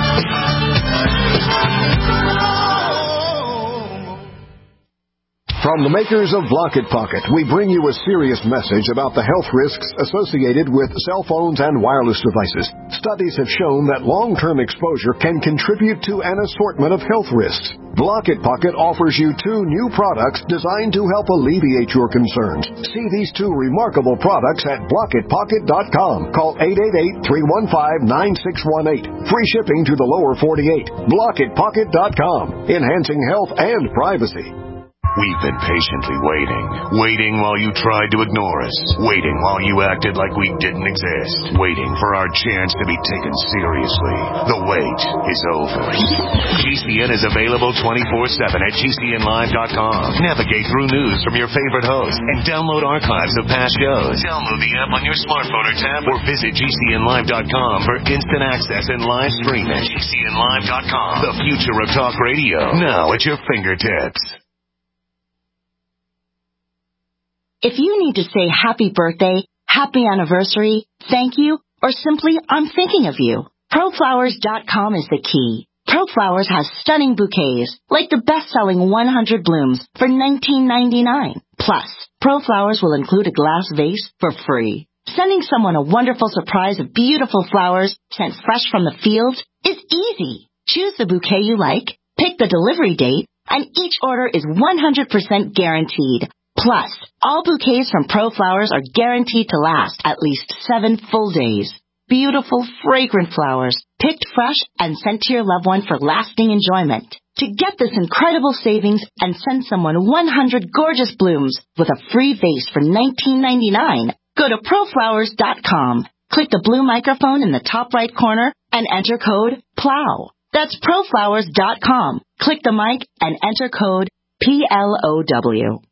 From From the makers of Block It Pocket, we bring you a serious message about the health risks associated with cell phones and wireless devices. Studies have shown that long-term exposure can contribute to an assortment of health risks. Block It Pocket offers you two new products designed to help alleviate your concerns. See these two remarkable products at block it pocket dot com. Call eight eight eight, three one five, nine six one eight. Free shipping to the lower forty-eight. block it pocket dot com. Enhancing health and privacy.
We've been patiently waiting. Waiting while you tried to ignore us. Waiting while you acted like we didn't exist. Waiting for our chance to be taken seriously. The wait is over. G C N is available twenty-four seven at G C N live dot com. Navigate through news from your favorite hosts and download archives of past shows. Download the app on your smartphone or tablet or visit G C N live dot com for instant access and live streaming. G C N live dot com. The future of talk radio. Now at your fingertips.
If you need to say happy birthday, happy anniversary, thank you, or simply I'm thinking of you, pro flowers dot com is the key. ProFlowers has stunning bouquets, like the best-selling one hundred blooms for nineteen ninety-nine. Plus, ProFlowers will include a glass vase for free. Sending someone a wonderful surprise of beautiful flowers sent fresh from the fields is easy. Choose the bouquet you like, pick the delivery date, and each order is one hundred percent guaranteed. Plus, all bouquets from ProFlowers are guaranteed to last at least seven full days. Beautiful, fragrant flowers, picked fresh and sent to your loved one for lasting enjoyment. To get this incredible savings and send someone one hundred gorgeous blooms with a free vase for nineteen ninety-nine, go to pro flowers dot com. Click the blue microphone in the top right corner and enter code PLOW. That's pro flowers dot com. Click the mic and enter code P L O W.